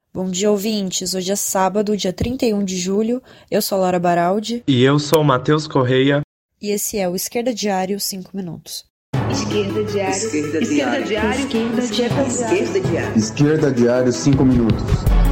Bom dia, ouvintes. Hoje é sábado, dia 31 de julho. Eu sou a Laura Baraldi. E eu sou o Matheus Correia. E esse é o Esquerda Diário 5 minutos. Esquerda Diário. Esquerda Diário. Esquerda Diário. Esquerda Diário 5 minutos.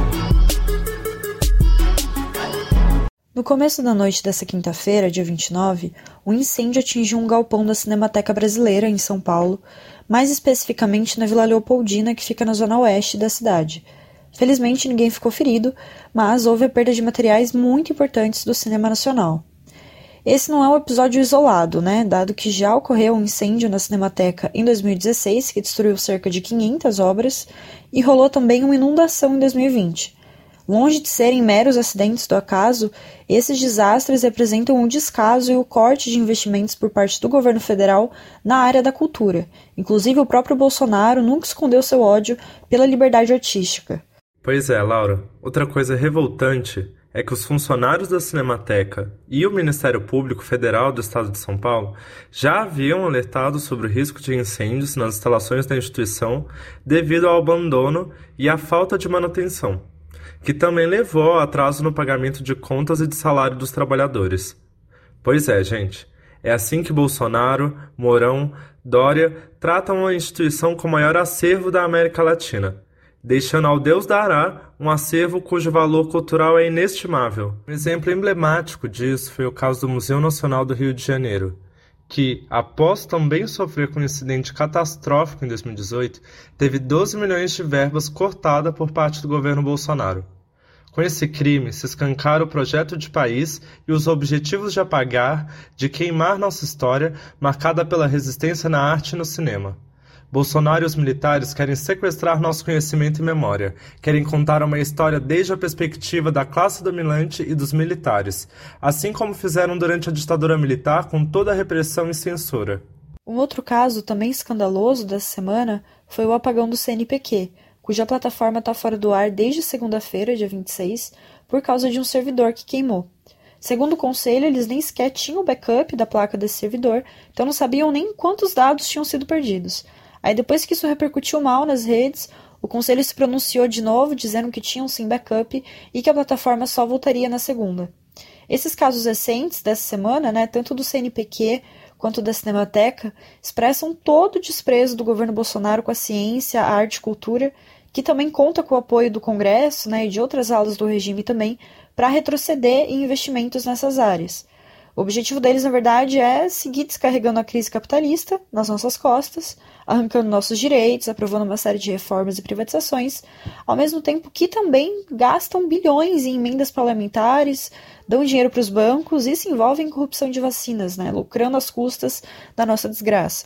No começo da noite dessa quinta-feira, dia 29, um incêndio atingiu um galpão da Cinemateca Brasileira, em São Paulo, mais especificamente na Vila Leopoldina, que fica na zona oeste da cidade. Felizmente ninguém ficou ferido, mas houve a perda de materiais muito importantes do cinema nacional. Esse não é um episódio isolado, dado que já ocorreu um incêndio na Cinemateca em 2016, que destruiu cerca de 500 obras, e rolou também uma inundação em 2020. Longe de serem meros acidentes do acaso, esses desastres representam o descaso e o corte de investimentos por parte do governo federal na área da cultura. Inclusive, o próprio Bolsonaro nunca escondeu seu ódio pela liberdade artística. Pois é, Laura. Outra coisa revoltante é que os funcionários da Cinemateca e o Ministério Público Federal do Estado de São Paulo já haviam alertado sobre o risco de incêndios nas instalações da instituição devido ao abandono e à falta de manutenção, que também levou ao atraso no pagamento de contas e de salário dos trabalhadores. Pois é, gente. É assim que Bolsonaro, Mourão, Dória tratam a instituição com o maior acervo da América Latina, deixando ao Deus dará um acervo cujo valor cultural é inestimável. Um exemplo emblemático disso foi o caso do Museu Nacional do Rio de Janeiro, que, após também sofrer com um incidente catastrófico em 2018, teve 12 milhões de verbas cortadas por parte do governo Bolsonaro. Com esse crime, se escancara o projeto de país e os objetivos de apagar, de queimar nossa história, marcada pela resistência na arte e no cinema. Bolsonaro e os militares querem sequestrar nosso conhecimento e memória, querem contar uma história desde a perspectiva da classe dominante e dos militares, assim como fizeram durante a ditadura militar com toda a repressão e censura. Um outro caso também escandaloso dessa semana foi o apagão do CNPq, cuja plataforma está fora do ar desde segunda-feira, dia 26, por causa de um servidor que queimou. Segundo o conselho, eles nem sequer tinham o backup da placa desse servidor, então não sabiam nem quantos dados tinham sido perdidos. Aí depois que isso repercutiu mal nas redes, o conselho se pronunciou de novo, dizendo que tinham sim backup e que a plataforma só voltaria na segunda. Esses casos recentes dessa semana, tanto do CNPq quanto da Cinemateca, expressam todo o desprezo do governo Bolsonaro com a ciência, a arte e cultura, que também conta com o apoio do Congresso e de outras alas do regime também, para retroceder em investimentos nessas áreas. O objetivo deles, na verdade, é seguir descarregando a crise capitalista nas nossas costas, arrancando nossos direitos, aprovando uma série de reformas e privatizações, ao mesmo tempo que também gastam bilhões em emendas parlamentares, dão dinheiro para os bancos e se envolvem em corrupção de vacinas, lucrando às custas da nossa desgraça.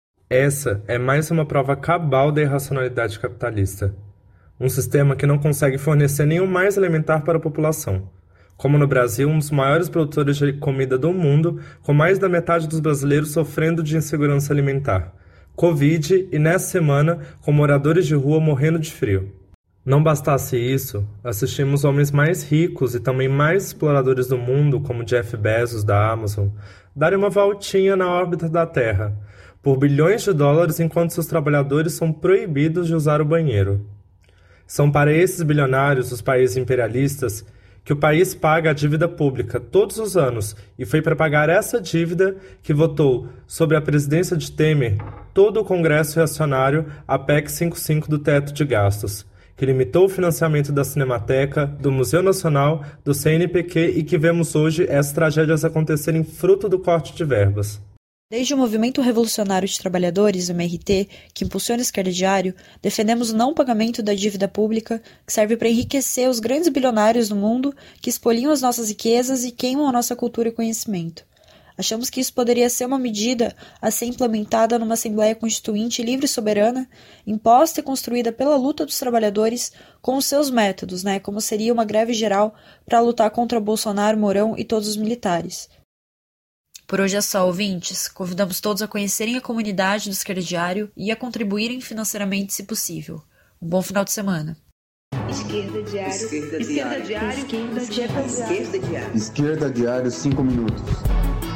Essa é mais uma prova cabal da irracionalidade capitalista. Um sistema que não consegue fornecer nenhum mais elementar para a população. Como no Brasil, um dos maiores produtores de comida do mundo, com mais da metade dos brasileiros sofrendo de insegurança alimentar, Covid e, nessa semana, com moradores de rua morrendo de frio. Não bastasse isso, assistimos homens mais ricos e também mais exploradores do mundo, como Jeff Bezos, da Amazon, darem uma voltinha na órbita da Terra, por bilhões de dólares, enquanto seus trabalhadores são proibidos de usar o banheiro. São para esses bilionários, os países imperialistas, que o país paga a dívida pública todos os anos, e foi para pagar essa dívida que votou, sob a presidência de Temer, todo o Congresso reacionário a PEC 55 do teto de gastos, que limitou o financiamento da Cinemateca, do Museu Nacional, do CNPq e que vemos hoje essas tragédias acontecerem fruto do corte de verbas. Desde o Movimento Revolucionário de Trabalhadores, o MRT, que impulsiona o Esquerda Diário, defendemos o não pagamento da dívida pública, que serve para enriquecer os grandes bilionários do mundo que expoliam as nossas riquezas e queimam a nossa cultura e conhecimento. Achamos que isso poderia ser uma medida a ser implementada numa Assembleia Constituinte livre e soberana, imposta e construída pela luta dos trabalhadores com os seus métodos, como seria uma greve geral para lutar contra Bolsonaro, Mourão e todos os militares. Por hoje é só, ouvintes. Convidamos todos a conhecerem a comunidade do Esquerda Diário e a contribuírem financeiramente, se possível. Um bom final de semana. Esquerda Diário. Esquerda Diário. Esquerda Diário. Esquerda Diário 5 minutos.